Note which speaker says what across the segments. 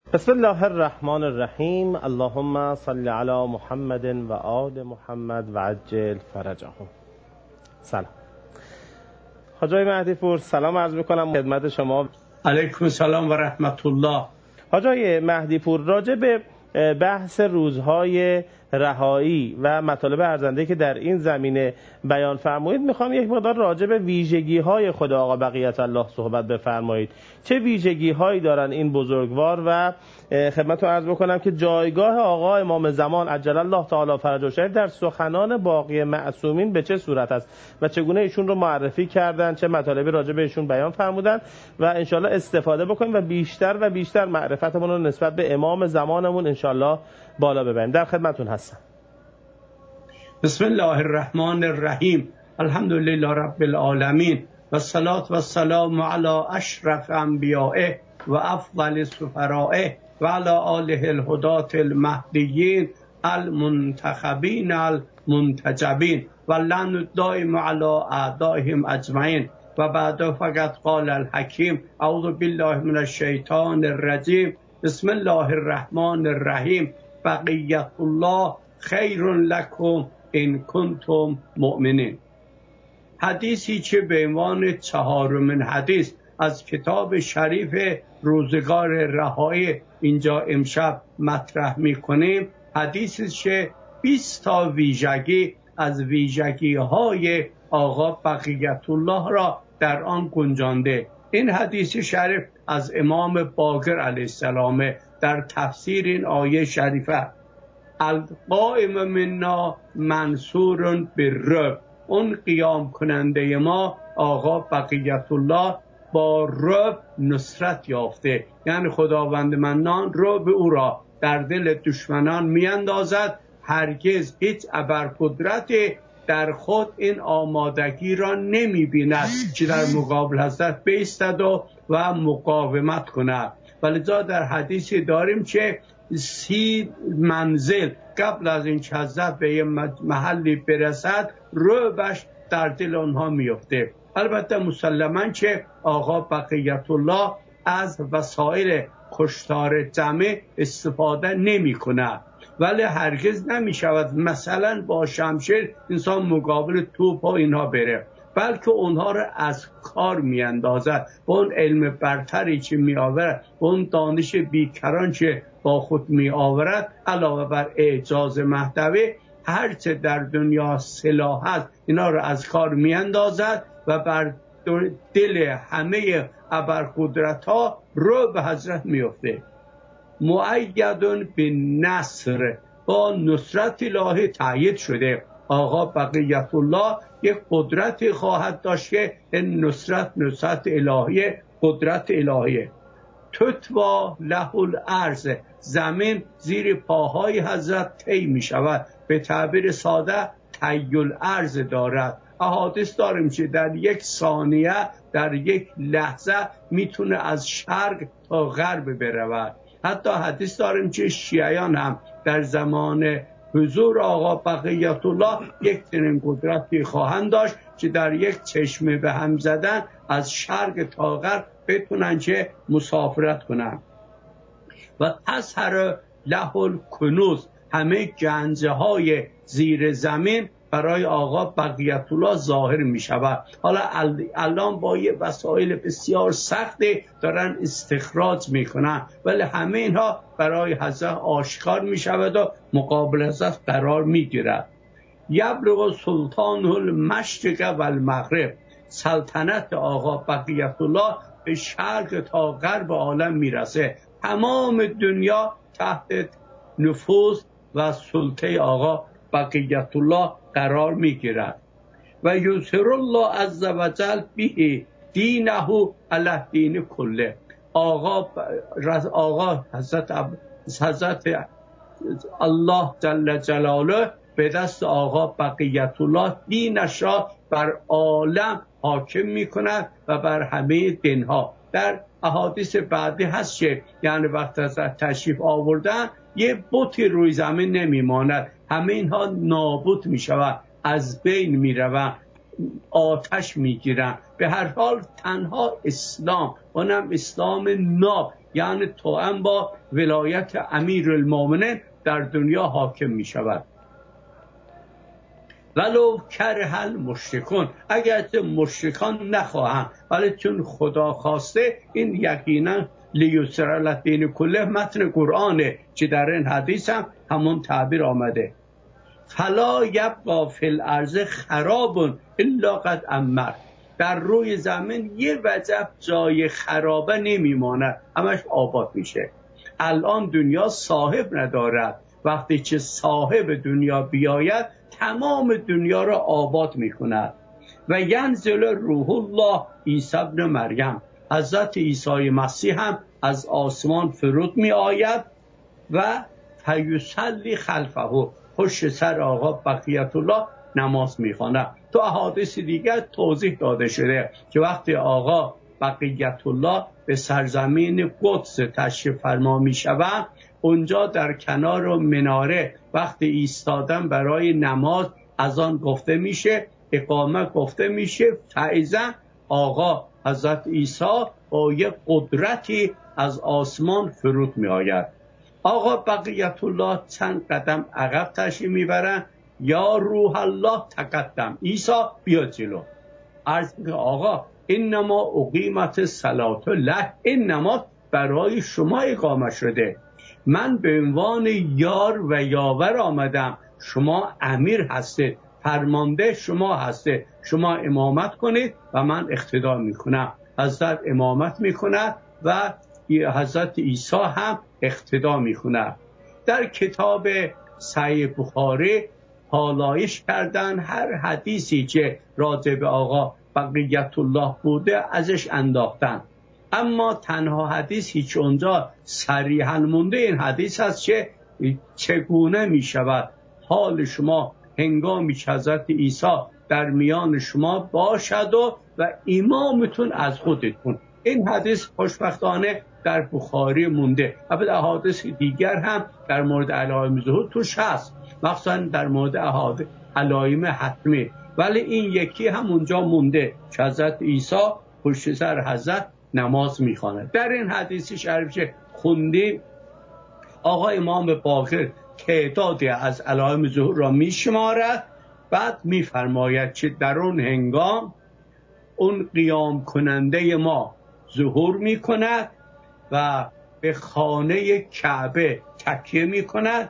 Speaker 1: بسم الله الرحمن الرحیم. اللهم صل علی محمد و آل محمد و عجل فرجهم. سلام. حاج آقای مهدی پور، سلام عرض میکنم خدمت شما.
Speaker 2: علیکم السلام و رحمت الله.
Speaker 1: حاج آقای مهدی پور، راجع به بحث روزهای رهایی و مطالب ارزنده که در این زمینه بیان فرمایید، میخوام یک مقدار راجع به ویژگی‌های خود آقا بقیت الله صحبت بفرمایید. چه ویژگی‌هایی دارن این بزرگوار و خدمتتون عرض بکنم که جایگاه آقا امام زمان عجل الله تعالی فرجه شریف در سخنان باقی معصومین به چه صورت است و چگونه ایشون رو معرفی کردن، چه مطالبی راجع به ایشون بیان فرمودن و انشالله استفاده بکنیم و بیشتر و بیشتر معرفتمون رو نسبت به امام زمانمون انشالله بالا ببریم. در خدمتتون هستم.
Speaker 2: بسم الله الرحمن الرحیم. الحمد لله رب العالمین و الصلاة و السلام علی اشرف انبیائه و افضل سفرائه و علی آله الهداة المهدیین المنتخبین المنتجبین و لعن دائم علی اعدائهم اجمعین. و بعد فقط قال الحکیم اعوذ بالله من الشیطان الرجیم. بسم الله الرحمن الرحیم. بقیت الله خیر لکم ان کنتم مؤمنین. حدیثی که به عنوان چهارمین حدیث از کتاب شریف روزگار رهایی اینجا امشب مطرح میکنیم، حدیثی که 20 تا ویژگی از ویژگی های آقا بقیت الله را در آن گنجانده. این حدیث شریف از امام باقر علیه السلام در تفسیر این آیه شریفه: القائم منا منصور بالرعب. اون قیام کننده ما آقا بقیت الله با رعب نصرت یافته، یعنی خداوند منان رعب او را در دل دشمنان میاندازد. هرگز هیچ ابرقدرتی در خود این آمادگی را نمی بیند که در مقابل حضرت بایستد و مقاومت کند. ولذا در حدیثی داریم که 30 منزل قبل از این که حضرت به یه محلی برسد رعبش در دل آنها میفته. البته مسلماً که آقا بقیت الله از وسایل کشتار جمعی استفاده نمی کند، ولی هرگز نمی شود مثلا با شمشیر انسان مقابل توپ و اینها بره، بلکه اونها را از کار می اندازد. با اون علم برتری که می آورد، اون دانش بیکران که با خود می آورد، علاوه بر اعجاز مهدوی، هرچه در دنیا سلاح هست اینا را از کار می اندازد و بر دل همه ابرقدرت ها رو به حضرت می افته. مؤیدون به نصر، با نصرت الهی تأیید شده. آقا بقیت الله یک قدرتی خواهد داشت که این نصرت الهی، قدرت الهیه. تطوا له الارض، زمین زیر پاهای حضرت طی می شود. به تعبیر ساده طی الارض دارد. احادیث داریم که در یک ثانیه، در یک لحظه میتونه از شرق تا غرب برود. حتی حدیث داریم که شیعیان هم در زمان حضور آقا بقیت الله یک چنین قدرتی خواهند داشت که در یک چشمه به هم زدن از شرق تا غرب بتونن که مسافرت کنن. و تظهر له الکنوز، همه گنجه های زیر زمین برای آقا بقیت الله ظاهر می شود. حالا الان با یه وسایل بسیار سختی دارن استخراج می کنن، ولی همه اینها برای حضرت آشکار می شود و مقابل حضرت قرار می گیرد. یبلغ سلطان المشرق و المغرب، سلطنت آقا بقیت الله به شرق تا غرب عالم می رسه. تمام دنیا تحت نفوذ و سلطه آقا بقیت الله قرار می گیرد. و یظهر الله عز و جل به دینه علی دین کله. آقا حضرت الله جل جلاله به دست آقا بقیت الله دینش را بر عالم حاکم می کند و بر همه دینها. در احادیث بعدی هست که یعنی وقت از تشریف آوردن یه بتی روی زمین نمی ماند، همه اینها نابود می شود، از بین می روند، آتش می گیرند. به هر حال تنها اسلام، اونم اسلام ناب، یعنی توأم با ولایت امیرالمومنین در دنیا حاکم می شود. ولو کره المشرکون، اگرچه مشرکان نخواهند، ولی چون خدا خواسته، این یقینا لیسر الدین کله متن قرآنه که در این حدیث هم همون تعبیر آمده. فلا یبقا فی الارض خراب الا قد امر، در روی زمین یه وجب جای خرابه نمیماند، همش آباد میشه. الان دنیا صاحب ندارد، وقتی که صاحب دنیا بیاید تمام دنیا را آباد میکند. و ینزل روح الله عیسی ابن مریم، حضرت عیسی مسیح هم از آسمان فرود می آید و فیصلی خلفه، پشت سر آقا بقیت الله نماز میخواند. تو احادیث دیگر توضیح داده شده که وقتی آقا بقیت الله به سرزمین قدس تشریف فرما می شود، اونجا در کنار مناره وقتی ایستادن برای نماز اذان گفته میشه، اقامه گفته میشه، فاذا آقا حضرت عیسی با یک قدرتی از آسمان فرود می آید. آقا بقیت الله چند قدم عقب تشریف میبرن، یا روح الله تقدم، عیسی بیا جلو. عرض میگه آقا انما اقیمت الصلاة لک، این نماز برای شما اقامه شده، من به عنوان یار و یاور آمدم، شما امیر هستید، فرمانده شما هستید، شما امامت کنید و من اقتدا میکنم. حضرت امامت میکند و حضرت عیسی هم اقتدا میکند. در کتاب صحیح بخاری پالایش کردن هر حدیثی که راجع به آقا بقیت الله بوده ازش انداختن، اما تنها حدیثی که اونجا صریحاً مونده این حدیث است که چگونه می شود حال شما هنگامی که حضرت عیسی در میان شما باشد و امامتون از خودتون. این حدیث خوشبختانه در بخاری مونده. البته احادیث دیگر هم در مورد علائم ظهور توش هست، مخصوصا در مورد علائم حتمی، ولی این یکی هم اونجا مونده که حضرت عیسی پشت سر حضرت نماز میخواند. در این حدیث شریف که خوندیم آقا امام باقر تعدادی از علائم ظهور را میشمارد، بعد میفرماید که در اون هنگام اون قیام کننده ما ظهور میکند و به خانه کعبه تکیه میکند.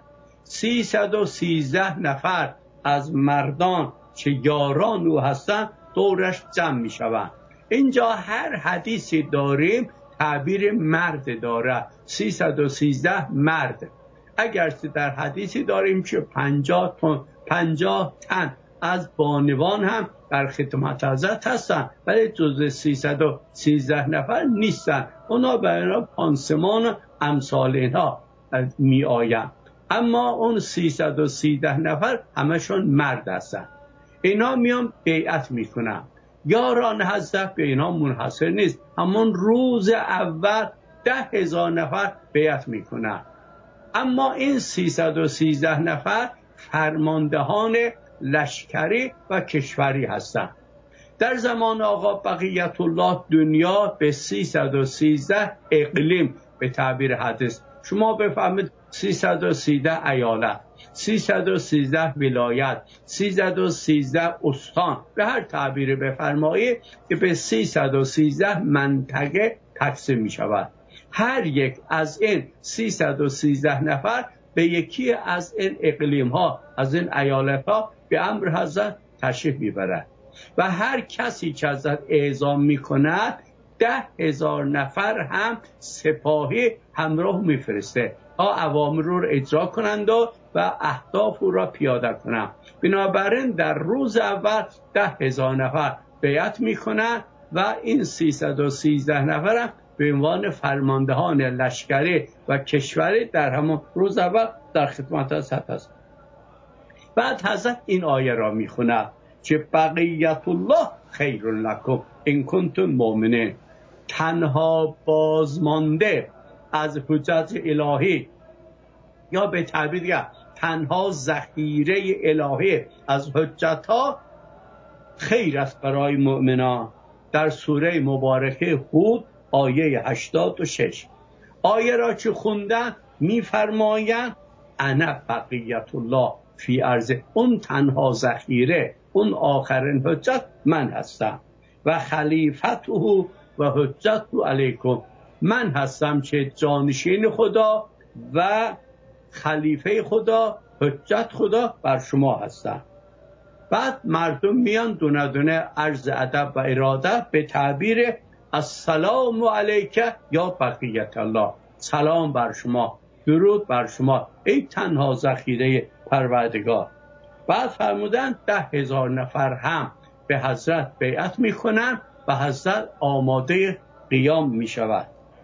Speaker 2: 313 نفر از مردان که یاران او هستند دورش جمع میشوند. اینجا هر حدیثی داریم تعبیر مرد داره، 313 مرد. اگر در حدیثی داریم که 50 تن از بانوان هم در خدمت حضرت هستن، ولی جز 313 نفر نیستن، اونا برای پانسمان امثال اینها می آیند. اما اون 313 نفر همشون مرد هستن. اینا میان بیعت میکنن. یاران حضرت به اینا منحصر نیست، همون روز اول 10,000 نفر بیعت میکنن. اما این 313 نفر فرماندهان لشکری و کشوری هستند. در زمان آقا بقیت الله دنیا به 313 اقلیم به تعبیر حدیث، شما بفهمید 313 ایالت، 313 ولایت، 313 استان، به هر تعبیر بفرمایید که به 313 منطقه تقسیم می شود. هر یک از این 313 نفر به یکی از این اقلیم ها، از این ایالت ها به امر حضرت تشریف میبرد و هر کسی که حضرت اعزام میکند 10,000 نفر هم سپاهی همراه میفرسته تا اوامر رو اجرا کنند و اهداف را پیاده کنند. بنابراین در روز اول 10,000 نفر بیعت میکنند و این 313 نفر هم به عنوان فرماندهان لشکری و کشوری در همون روز اول در خدمت حضرت است. بعد حضرت این آیه را میخوند که بقیت الله خیر لکم ان کنتم مؤمنین، تنها بازمانده از حجت الهی یا به تعبیر دیگر تنها ذخیره الهی از حجت ها خیر است برای مؤمنان. در سوره مبارکه هود آیه 86. آیه را که خوندن میفرمایند انا بقیت الله فی ارض، اون تنها ذخیره، اون آخرین حجت من هستم، و خلیفته و حجت علیکم، من هستم که جانشین خدا و خلیفه خدا، حجت خدا بر شما هستم. بعد مردم میان دونه دونه عرض ادب و اراده به تعبیر السلام علیک یا بقیت الله، سلام بر شما، درود بر شما ای تنها ذخیره پروردگار. بعد فرمودن 10,000 نفر هم به حضرت بیعت میکنن و حضرت آماده قیام میشود.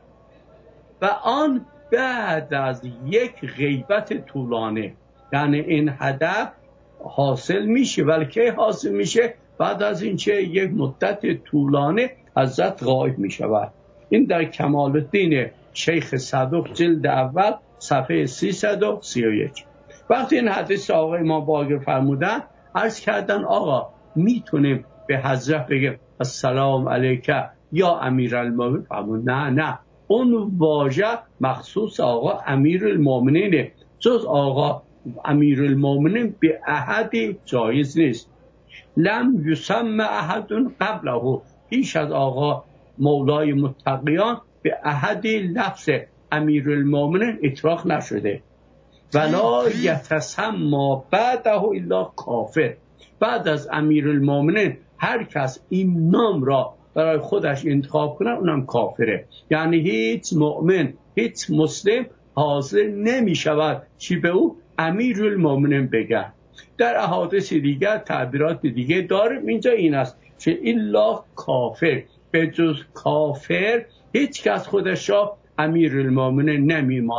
Speaker 2: و آن بعد از یک غیبت طولانی، یعنی این هدف حاصل میشه، ولی که حاصل میشه بعد از اینکه یک مدت طولانی حضرت غایب میشود. این در کمال الدین شیخ صدوق جلد اول صفحه 331. وقتی این حدیث آقای ما باقر فرمودن، عرض کردن آقا میتونیم به حضرت بگیم السلام علیک یا امیرالمومنین؟ فرمود نه، اون واژه مخصوص آقا امیرالمومنینه، جز آقا امیرالمومنین به احدی جایز نیست. لم یسمى احد قبله، پیش از آقا مولای متقیان به احدی لفظ امیرالمومنین اطلاق نشده. ولا یتسمى بعده الا کافر، بعد از امیرالمومنین هر کس این نام را برای خودش انتخاب کنه اونم کافره. یعنی هیچ مؤمن، هیچ مسلم حاضر نمی شود چی به او امیرالمومنین بگن. در احادیث دیگر تعبیرات دیگه داریم، اینجا این است که الا کافر، به جز کافر هیچ کس خودش را امیرالمومنین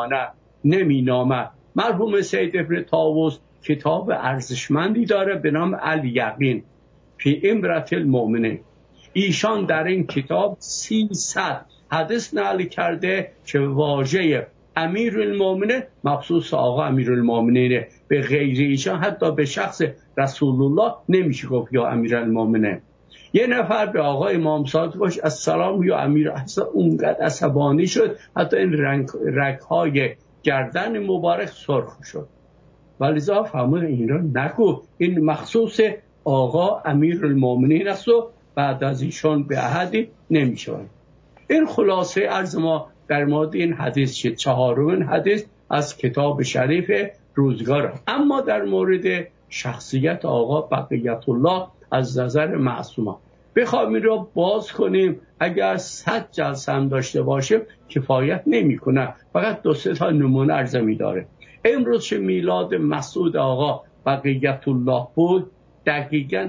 Speaker 2: نمینامد. مرحوم سید ابن طاووس کتاب ارزشمندی داره به نام الیقین فی امرة المؤمنین. ایشان در این کتاب 300 حدیث نقل کرده که واژه امیرالمومنین مخصوص آقا امیرالمومنینه، به غیر ایشان حتی به شخص رسول الله نمیشه گفت یا امیرالمومنین. یه نفر به آقا امام صادق باش السلام یا امیر، اونقدر عصبانی شد حتی این رگ‌های گردن مبارک سرخ شد. ولذا فرمود این را نگو، این مخصوص آقا امیرالمومنین است و بعد از ایشان به احدی نمیشوند. این خلاصه عرض ما در مورد این حدیث که چهارمین حدیث از کتاب شریف روزگار. اما در مورد شخصیت آقا بقیت الله از نظر معصومه بخوایم این را باز کنیم، اگر 100 جلسه هم داشته باشیم کفایت نمیکنه، فقط 2-3 تا نمونه عرضه می‌داره. امروز که میلاد مسعود آقا بقیت الله بود، دقیقاً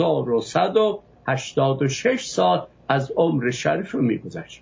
Speaker 2: 1186 سال از عمر شریف رو می‌گذشت.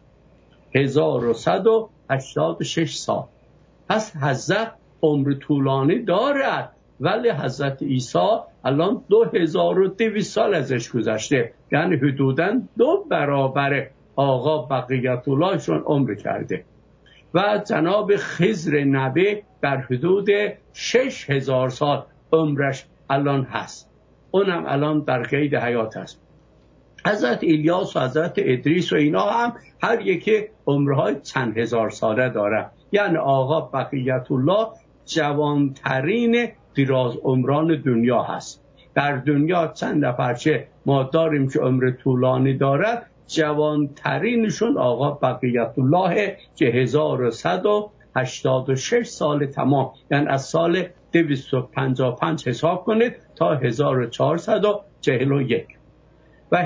Speaker 2: 1186 سال. پس حضرت عمر طولانی دارد، ولی حضرت عیسی الان 2200 سال ازش گذشته، یعنی حدوداً 2 برابر آقا بقیت اللهشون عمر کرده. و جناب خضر نبی در حدود 6000 سال عمرش الان هست، اونم الان در قید حیات هست. حضرت الیاس و حضرت ادریس و اینا هم هر یکی عمرهای چند هزار ساله داره. یعنی آقا بقیت الله جوانترین دراز عمران دنیا هست. در دنیا چند نفرچه ما داریم که عمر طولانی دارد، جوانترینشون آقا بقیت الله که 1186 سال تمام، یعنی از سال 255 حساب کنید تا 1441 و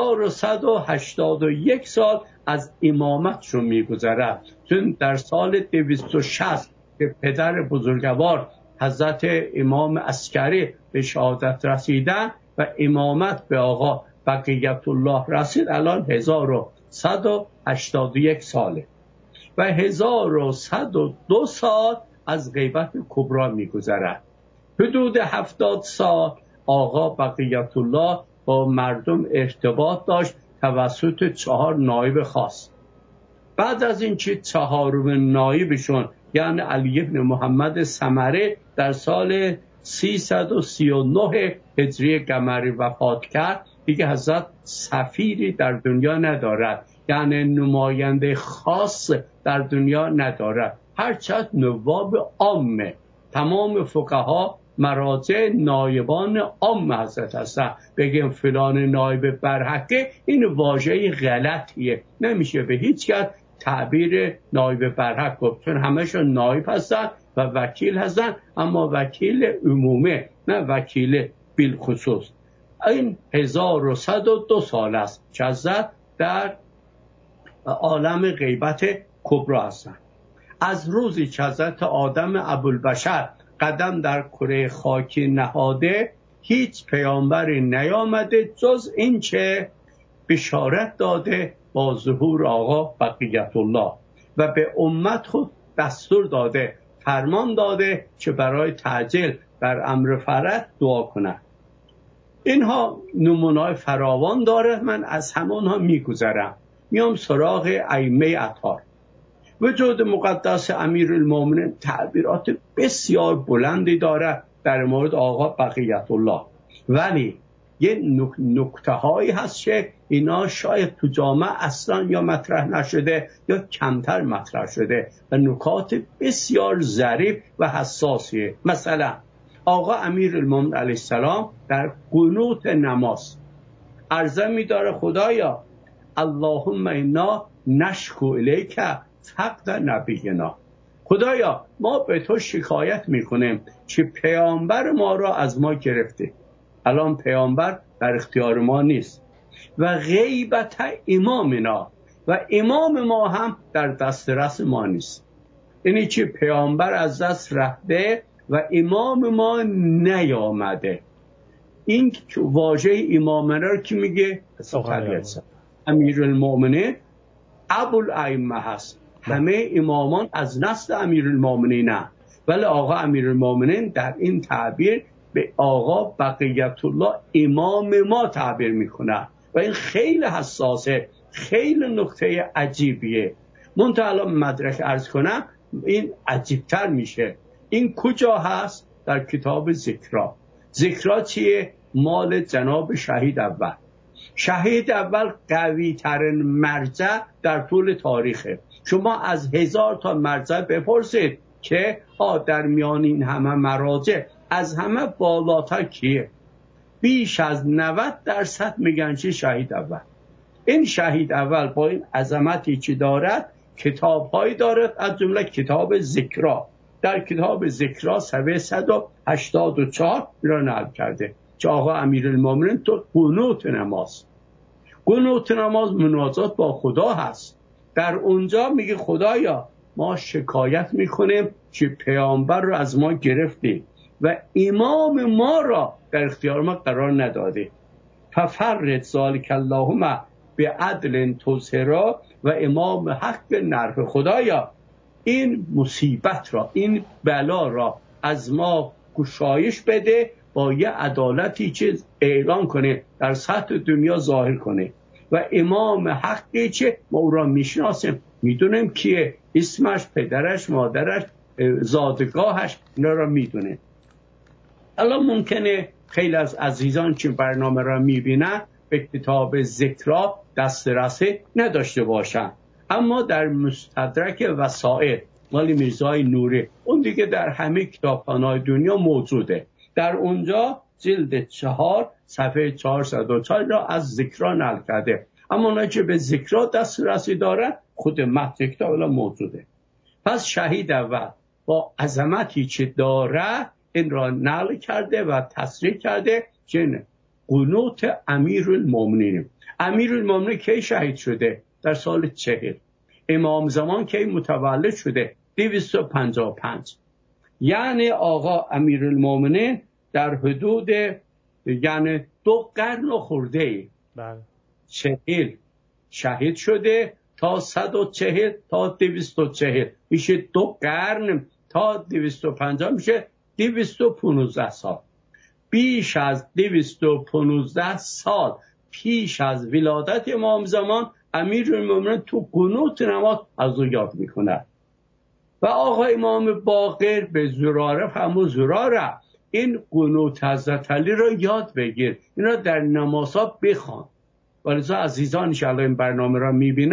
Speaker 2: 1181 سال از امامتشون میگذرد. چون در سال 260 که پدر بزرگوار حضرت امام عسکری به شهادت رسیدن و امامت به آقا بقیت الله رسید، الان 1181 ساله و 1102 سال از غیبت کبرا میگذرد. حدود 70 سال آقا بقیت الله با مردم ارتباط داشت توسط 4 نایب خاص. بعد از این که 4مین نایبشون یعنی علی ابن محمد ثمره در سال 339 هجری قمری وفات کرد، دیگه حضرت سفیری در دنیا ندارد، یعنی نماینده خاص در دنیا ندارد، هرچند نواب عامه. تمام فقها مراجع نایبان عام حضرت هستن. بگیم فلان نایب برحقه، این واژه غلطیه، نمیشه به هیچ کس تعبیر نایب برحق گفت، چون همشون نایب هستن و وکیل هستن، اما وکیل عمومه نه وکیل بالخصوص. این 1102 سال است که حضرت در عالم غیبت کبرا هستن. از روزی که حضرت آدم ابوالبشر قدم در کره خاکی نهاده، هیچ پیامبری نیامده جز این که بشارت داده با ظهور آقا بقیت الله و به امت خود دستور داده، فرمان داده که برای تعجیل در امر فرج دعا کنند. اینها نمونه‌های فراوان داره، من از همونها میگذرم. میام سراغ ائمه اطهار. وجود مقدس امیرالمومنین تعبیرات بسیار بلندی داره در مورد آقا بقیت الله، ولی یه نکته هایی هست که اینا شاید تو جامعه اصلا یا مطرح نشده یا کمتر مطرح شده و نکات بسیار ظریف و حساسیه. مثلا آقا امیرالمومنین علیه السلام در قنوت نماز عرضه می داره خدایا اللهم انا نشکو الیک فقد نبینا، خدایا ما به تو شکایت میکنیم که پیامبر ما را از ما گرفته. الان پیامبر در اختیار ما نیست و غیبت امامنا، و امام ما هم در دسترس ما نیست. یعنی که پیامبر از دست رفته و امام ما نیامده. این واژه امامنا رو که میگه امیرالمومنین ابوالائمه هست. همه امامان از نسل امیرالمومنین نه، ولی آقا امیرالمومنین در این تعبیر به آقا بقیت الله امام ما تعبیر میکنه و این خیلی حساسه، خیلی نکته عجیبیه. منتها الان مدرک عرض کنم این عجیبتر میشه. این کجا هست؟ در کتاب ذکرا. ذکرا چیه؟ مال جناب شهید اول. شهید اول قوی ترین مرجع در طول تاریخه. شما از 1000 تا مرجع بپرسید که در میان این همه مراجع از همه بالاتر کیه؟ بیش از 90% میگن چه شهید اول. این شهید اول با این عظمتی که دارد کتاب‌هایی دارد، از جمله کتاب ذکرا. در کتاب ذکرا صفحه 184 را نقل کرده که آقا امیرالمومنین تو قنوت نماز. قنوت نماز مناجات با خدا هست. در اونجا میگه خدایا ما شکایت میکنیم که پیامبر رو از ما گرفتی و امام ما را در اختیار ما قرار ندادی. ففرج ذالک اللهم بعدل تظهرا و امام حق نرف. خدایا این مصیبت را، این بلا را از ما گشایش بده، با یه عدالتی که اعلان کنه، در سطح دنیا ظاهر کنه. و امام حقی که ما او را میشناسیم، میدونیم کیه، اسمش، پدرش، مادرش، زادگاهش، اینا را میدونه. الان ممکنه خیلی از عزیزان که برنامه را میبینن به کتاب ذکرا دسترسی نداشته باشن، اما در مستدرک وسائل مال میرزای نوری، اون دیگه در همه کتابخانه‌های دنیا موجوده. در اونجا جلد 4 صفحه 404 را از ذکرا نقل کرده، اما اونایی که به ذکرا دسترسی دارن خود متن کتاب موجوده. پس شهید اول با عظمتی که داره این را نقل کرده و تصریح کرده که قنوت امیرالمومنین. امیرالمومنین کی شهید شده؟ در سال 40. امام زمان کی متولد شده؟ 255. یعنی آقا امیرالمومنین در حدود یعنی 2 قرن خورده 40 شهید شده تا 140 تا 240 میشه 2 قرن تا 250 میشه 215 سال. بیش از 215 سال پیش از ولادت امام زمان امیرالمومنین تو قنوت نماز از او یاد میکنه. و آقا امام باقر به زراره همون زراره این قنوت حضرت علی را یاد بگیر، اینا در نمازها بخوان. ولذا عزیزان انشاءالله این برنامه را میبینن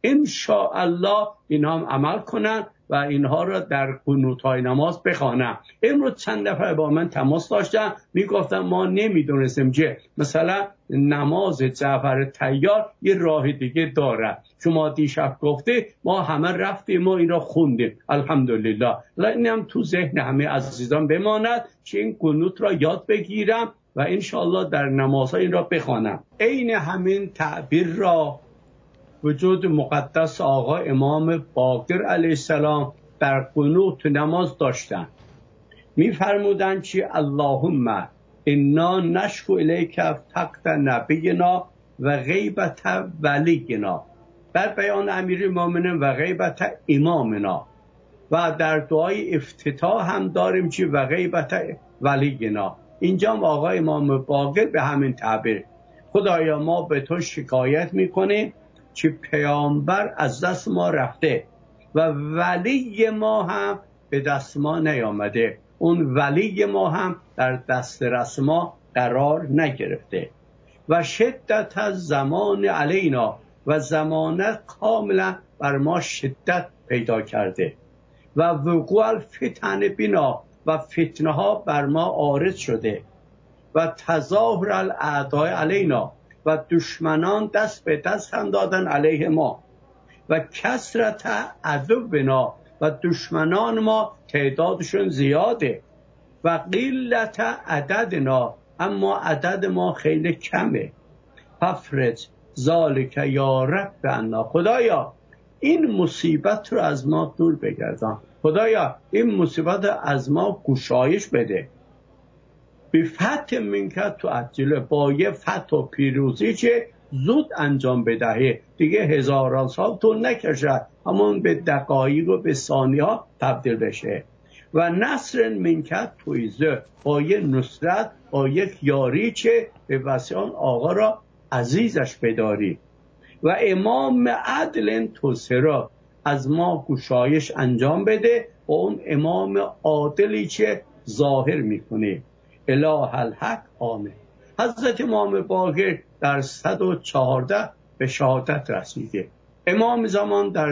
Speaker 2: انشاءالله اینها هم عمل کنن و اینها را در قنوت‌های نماز بخوانم. امروز چند نفر با من تماس داشتن میگفتن ما نمیدونستیم که مثلا نماز جعفر طیار یه راه دیگه داره. شما دیشب گفته ما همه رفتیم ما این را خوندیم الحمدلله. این هم تو ذهن همه عزیزان بماند که این قنوت را یاد بگیرم و انشاءالله در نمازها این را بخوانم. عین همین تعبیر را وجود مقدس آقا امام باقر علیه السلام در قنوت نماز داشتند. می‌فرمودند که اللهم انا نشکو الیک فقد نبینا و غیبت ولینا، در بیان امیرالمومنین و غیبت امامنا، و در دعای افتتاح هم داریم که و غیبت ولینا. اینجا آقا امام باقر به همین تعبیر خدایا ما به تو شکایت میکنیم که پیامبر از دست ما رفته و ولی ما هم به دست ما نیامده، اون ولی ما هم در دسترس ما قرار نگرفته و شدت از زمان علینا، و زمانه کاملا بر ما شدت پیدا کرده و وقوع الفتن بنا، و فتنه ها بر ما عارض شده و تظاهر الاعداء علینا، و دشمنان دست به دست هم دادن علیه ما و کثرت عدونا، و دشمنان ما تعدادشون زیاده و قلت عددنا، اما عدد ما خیلی کمه. ففرج ذالک یا رب عنا، خدایا این مصیبت رو از ما دور بگردان، خدایا این مصیبت از ما گشایش بده. به فتح منکت تو عجله، با یه فتح و پیروزی که زود انجام بدهی، دیگه هزاران سال طول نکشه، همون به دقایق و به ثانیه ها تبدیل بشه. و نصر منکت تویزه، با یه نصرت، با یک یاری که به وسیله آقا را عزیزش بداری. و امام عدل توسرا، از ما گشایش انجام بده و اون امام عادلی که ظاهر میکنه. اله الحق آمین. حضرت امام باقر در 114 به شهادت رسیده. امام زمان در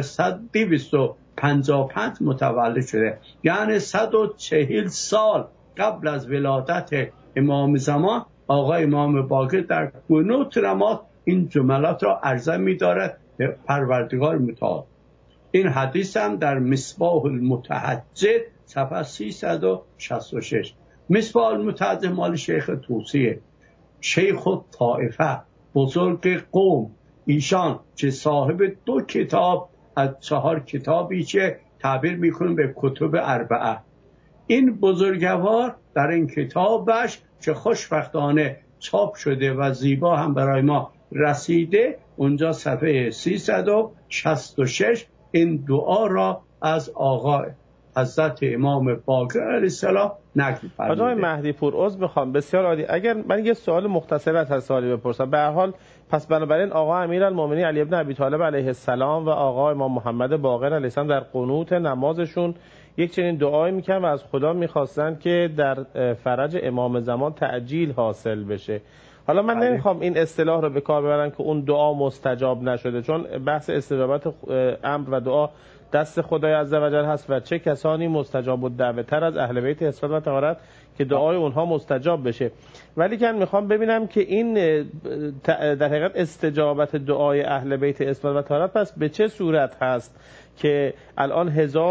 Speaker 2: 255 متولد شده، یعنی 140 سال قبل از ولادت امام زمان آقا امام باقر در قنوت نماز این جملات را عرضه می‌دارد به پروردگار متعال. این حدیث هم در مصباح المتحجج صفحه 366. مصباح المتحجج مال شیخ طوسیه، شیخ الطائفه، بزرگ قوم، ایشان که صاحب 2 کتاب از 4 کتابی که تعبیر میکنه به کتب اربعه. این بزرگوار در این کتابش که خوشبختانه چاپ شده و زیبا هم برای ما رسیده، اونجا صفحه 366 این دعا را از آقا حضرت امام باقر علیه السلام نقل فرموده.
Speaker 1: آقای مهدی پور عذر میخوام، بسیار عالی. اگر من یه سوال مختصر از سوالی بپرسم، به هر حال پس بنابراین آقا امیرالمومنین علی ابن ابی طالب علیه السلام و آقا امام محمد باقر علیه السلام در قنوت نمازشون یک چنین دعایی میکنن و از خدا میخواستن که در فرج امام زمان تعجیل حاصل بشه. حالا من نمیخوام این اصطلاح رو به کار ببرم که اون دعا مستجاب نشده، چون بحث استجابت امر و دعا دست خدای عزوجل هست و چه کسانی مستجاب الدعوه تر از اهل بیت اثبات و طهارت که دعای اونها مستجاب بشه. ولی که میخوام ببینم که این در حقیقت استجابت دعای اهل بیت اثبات و طهارت پس به چه صورت هست که الان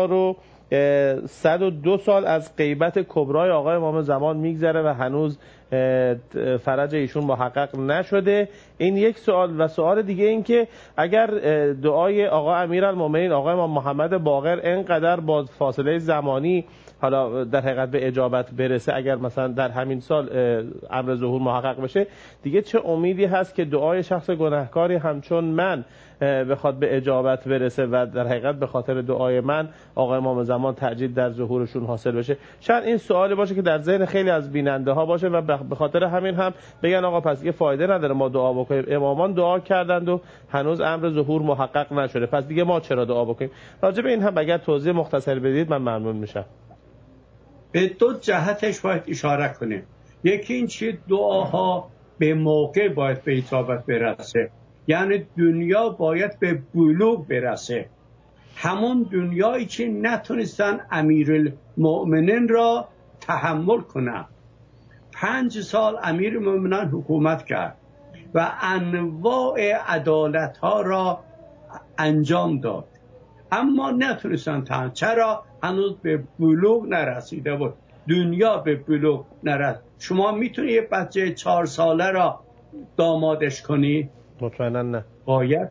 Speaker 1: 1102 سال از غیبت کبرای آقای امام زمان میگذره و هنوز فرج ایشون محقق نشده؟ این یک سوال. و سوال دیگه این که اگر دعای آقا امیرالمومنین آقا امام محمد باقر اینقدر با فاصله زمانی حالا در حقیقت به اجابت برسه، اگر مثلا در همین سال امر ظهور محقق بشه، دیگه چه امیدی هست که دعای شخص گناهکاری همچون من بخواد به اجابت برسه و در حقیقت به خاطر دعای من آقا امام زمان تعجیل در ظهورشون حاصل بشه؟ شاید این سوالی باشه که در ذهن خیلی از بیننده ها باشه و به خاطر همین هم بگن آقا پس یه فایده نداره ما دعا بکنیم، امامان دعا کردند و هنوز امر ظهور محقق نشده، پس دیگه ما چرا دعا بکنیم؟ راجع به این هم اگر توضیح مختصر بدید من ممنون میشم.
Speaker 2: به 2 جهتش باید اشاره کنیم. یکی این که دعاها به موقع باید به اجابت برسه. یعنی دنیا باید به بلوغ برسه، همون دنیایی که نتونستن امیرالمؤمنین را تحمل کنن. 5 سال امیرالمؤمنین حکومت کرد و انواع عدالت ها را انجام داد، اما نتونستن چرا؟ هنوز به بلوغ نرسیده بود، دنیا به بلوغ نرسید. شما میتونی یه بچه 4 ساله را دامادش کنی؟
Speaker 1: مطمئنا نه،
Speaker 2: باید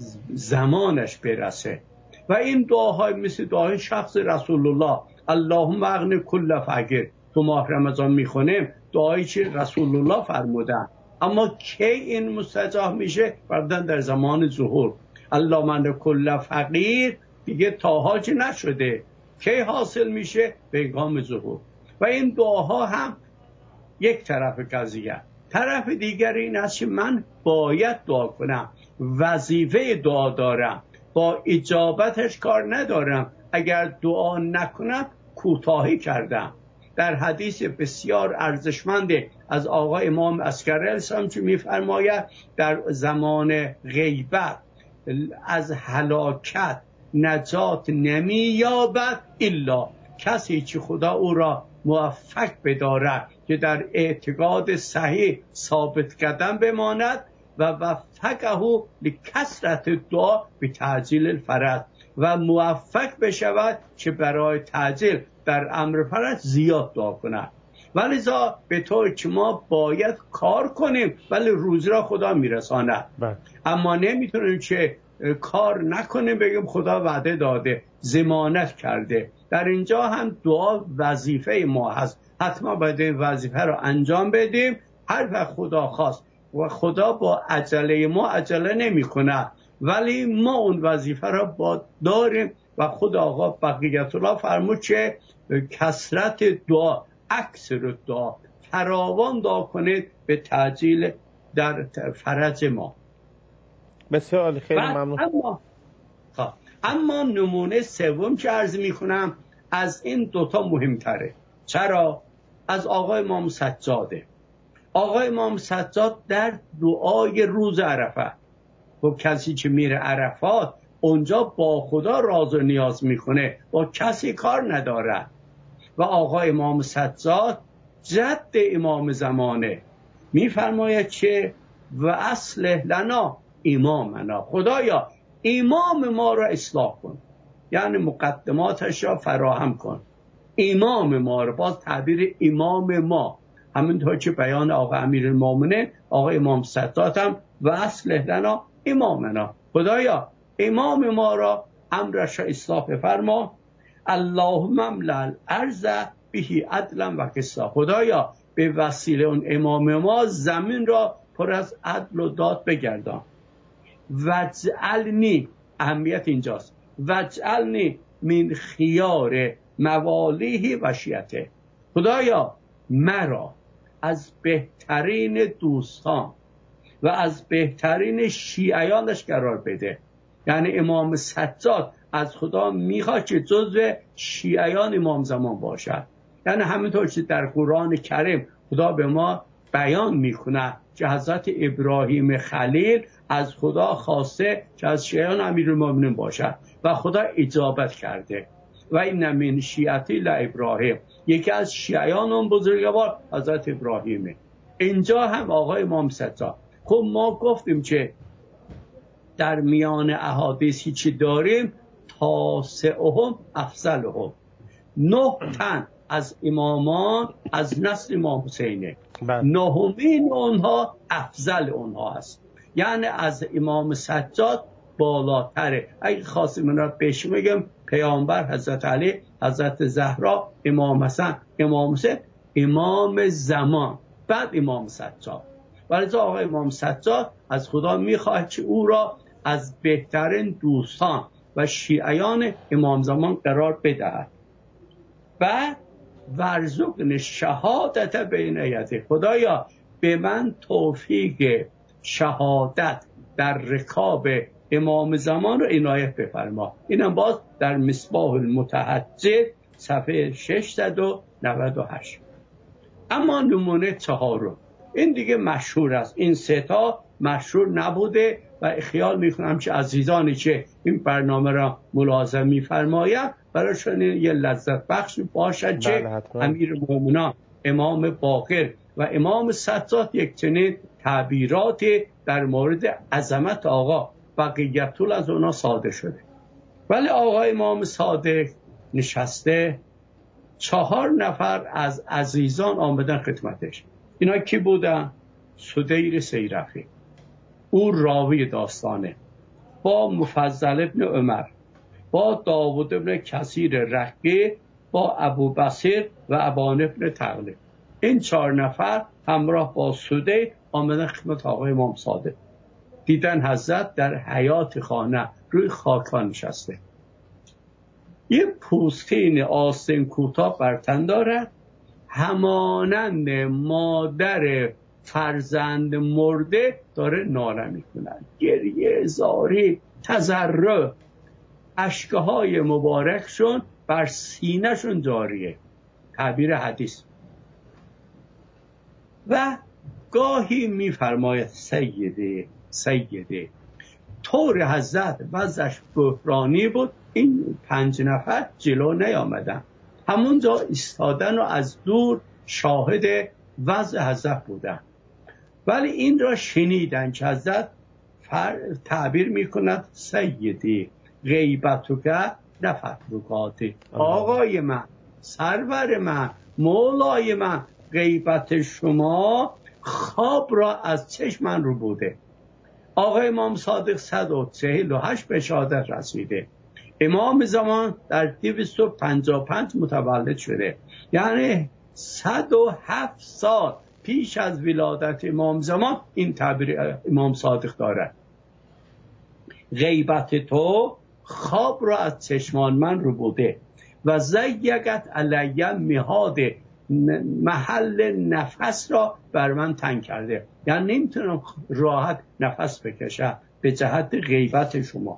Speaker 2: زمانش برسه. و این دعاهای مثل دعای شخص رسول الله، اللهم اغنی کل فقیر، تو ماه رمضان میخونیم دعایی که رسول الله فرمودن، اما کی این مستجاب میشه؟ بعداً در زمان ظهور. اللهم اغنی کل فقیر دیگه تاها که نشده، کی حاصل میشه؟ به هنگام ظهور. و این دعاها هم یک طرف قضیه. طرف دیگر این است که من باید دعا کنم، وظیفه دعا دارم، با اجابتش کار ندارم. اگر دعا نکنم کوتاهی کردم. در حدیث بسیار ارزشمند از آقا امام عسکری السلام که میفرماید در زمان غیبت از هلاکت نجات نمییابد الا کسی که خدا او را موفق بدارد که در اعتقاد صحیح ثابت قدم بماند و وفقه لکثرت دعا به تعجیل الفرج، و موفق بشود که برای تعجیل در امر فرج زیاد دعا کند. ولذا به طور که ما باید کار کنیم ولی روزی را خدا میرساند. اما نمیتونیم که کار نکنیم بگیم خدا وعده داده، ضمانت کرده. در اینجا هم دعا وظیفه ما هست، حتما باید این وظیفه را انجام بدیم. هر وقت خدا خواست و خدا با عجله ما عجله نمی کنه، ولی ما اون وظیفه را با داریم. و خدا آقا بقیت الله فرمود که کثرت دعا، اکثر دعا، فراوان دعا کنید به تعجیل در فرج ما.
Speaker 1: بسیار خیلی ممنون.
Speaker 2: اما نمونه سوم که عرض می کنم از این دوتا مهمتره. چرا؟ از آقای امام سجاده. آقای امام سجاد در دعای روز عرفه، و کسی که میره عرفات اونجا با خدا راز و نیاز میکنه، با کسی کار نداره. و آقای امام سجاد جد امام زمانه میفرماید که و اصلح لنا امامنا، خدایا امام ما را اصلاح کن، یعنی مقدماتش را فراهم کن. امام ما را، باز تعبیر امام ما همونطور که بیان آقا امیرالمومنین آقا امام سجاد هم و اصلح لنا امامنا، خدایا امام ما را امرش را اصلاح بفرما. اللهم املأ الارض به عدلا و قسط، خدایا به وسیله اون امام ما زمین را پر از عدل و داد بگردان. وجعلنی، اهمیت اینجاست، وجعلنی من خیار موالیه و شیعته، خدایا مرا از بهترین دوستان و از بهترین شیعیانش قرار بده. یعنی امام سجاد از خدا میخواد که جزو شیعیان امام زمان باشد. یعنی همینطور که در قرآن کریم خدا به ما بیان میکنه که حضرت ابراهیم خلیل از خدا خواسته که از شیعیان امیرالمومنین باشد و خدا اجابت کرده. و این من شیعتی لابراهیم، یکی از شیعیان اون بزرگوار حضرت ابراهیمه. اینجا هم آقای امام سجاد. خب ما گفتیم که در میان احادیثی که داریم تاسعهم افضلهم، 9 تن از امامان از نسل امام حسینه، 9مین اونها افضل اونها است، یعنی از امام سجاد بالاتره. اگه خواستیم من را بهش بگم، پیامبر حضرت علی، حضرت زهرا، امام حسن، امام حسین، امام زمان، بعد امام سجاد. ولی آقای امام سجاد از خدا میخواهد که او را از بهترین دوستان و شیعیان امام زمان قرار بدهد. بعد ورزقنی شهادت بین یدیک، خدایا به من توفیق شهادت در رکاب امام زمان رو عنایت بفرما. اینم باز در مصباح المتحجج صفحه 698. اما نمونه چهارم، این دیگه مشهور است، این 3 تا مشهور نبوده و خیال میکنم که عزیزانی که این برنامه را ملاحظه میفرمایند برایشان یه لذت بخش باشد که امیر المؤمنین امام باقر و امام سجاد یک چنین تعبیرات در مورد عظمت آقا بقیت از اونا صادر شده. ولی آقای امام صادق نشسته، 4 نفر از عزیزان آمدن خدمتش. اینا کی بودن؟ سدیر سیرفی، او راوی داستانه، با مفضل ابن عمر، با داوود ابن کثیر رقی، با ابو بصیر و ابان ابن تغلب. این 4 نفر همراه با سدیر آمدن خدمت آقای امام صادق. دیدن حضرت در حیاط خانه روی خاکان نشسته، یه پوستین آستین کوتاه بر تن دارد، همانند مادر فرزند مرده داره ناله میکنن، گریه زاری، تضرع، اشکهای مبارکشون بر سینهشون جاریه، تعبیر حدیث. و گاهی میفرماید سیده طور حضرت وضعش بحرانی بود، این 5 نفر جلو نیامدن، همونجا ایستادن و از دور شاهد وضع حضرت بودن. ولی این را شنیدن که حضرت تعبیر میکند سیدی غیبتک نفترکاتی، آقای من، سرور من، مولای من، غیبت شما خواب را از چشم من رو بوده. آقای امام صادق 148 به شهادت رسیده. امام زمان در 255 متولد شده، یعنی 107 سال پیش از ولادت امام زمان این تعبیر امام صادق دارد. غیبت تو خواب را از چشمان من رو بوده و زیگت علی میهاد محل نفس را بر من تنگ کرده، یعنی نمیتونم راحت نفس بکشم به جهت غیبت شما.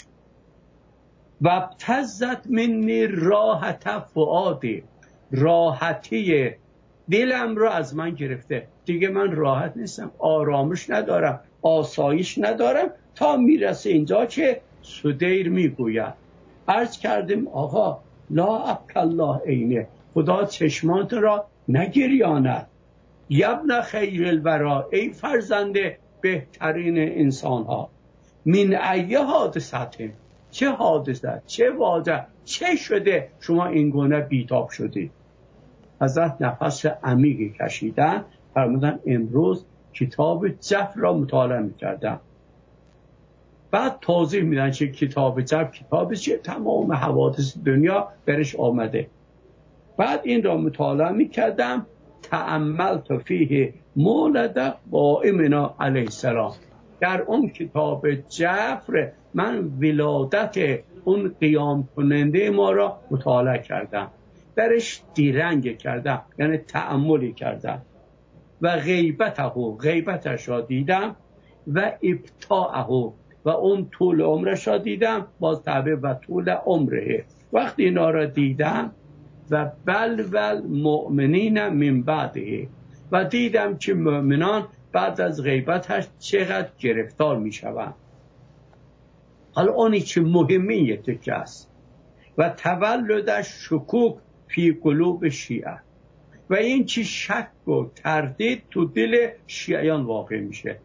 Speaker 2: و ابتزت منی راحت فؤادی، راحتی دلم را از من گرفته، دیگه من راحت نیستم، آرامش ندارم، آسایش ندارم، تا میرسه اینجا که سدیر میگوید عرض کردیم آقا لا ابکی الله عینه، خدا چشمات را نگریاند. یبن خیر الورا، ای فرزند بهترین انسان ها، من ایه حادثه، چه حادثه، چه واقع، چه شده شما این گونه بیتاب شدید؟ حضرت نفس عمیقی کشیدن، فرمودن امروز کتاب جف را مطالعه می‌کردم. بعد توضیح میدن که کتاب جف کتابی که تمام حوادث دنیا برش آمده. بعد این را مطالعه می‌کردم، تأملت فیه مولد قائمنا علیه السلام، در اون کتاب جفر من ولادت اون قیام کننده ما را مطالعه کردم، درش دیرنگ کردم، یعنی تأملی کردم. و غیبتش را دیدم و ابطاعه، و اون طول عمرش را دیدم، باز تعبیر و طول عمره. وقتی اینا را دیدم و بل مؤمنین من بعده، و دیدم که مؤمنان بعد از غیبتش چقدر گرفتار می شوند. حالا اونی که مهمیه تکه است و تولدش شکوک فی قلوب شیعه، و این چی شک و تردید تو دل شیعیان واقع میشه.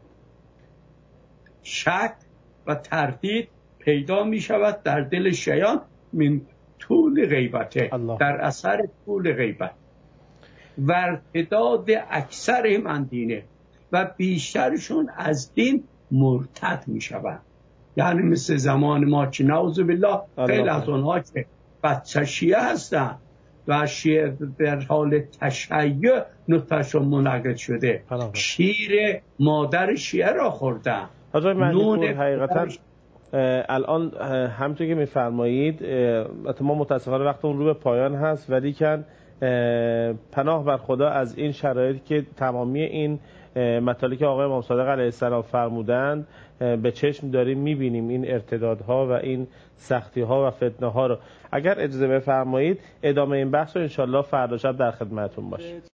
Speaker 2: شک و تردید پیدا می شود در دل شیعیان من طول غیبته، در اثر طول غیبت و ارتداد اکثرهم عن دینه، و بیشترشون از دین مرتد می شود. یعنی مثل زمان ما که نعوذ بالله خیلی از اونها که بچه شیعه هستن و شیعه در حال تشیع نطفه‌شون منعقد شده، شیر مادر شیعه را خوردن.
Speaker 1: حضرت مهدی حقیقتا الان همونطور که میفرمایید ما متاسفانه وقت اون رو به پایان هست، ولی کن پناه بر خدا از این شرایطی که تمامی این مطالبی که آقای امام صادق علیه السلام فرمودند به چشم داریم میبینیم، این ارتدادها و این سختی‌ها و فتنه‌ها رو. اگر اجازه بفرمایید ادامه این بحث رو انشالله فردا شب در خدمتتون باشیم.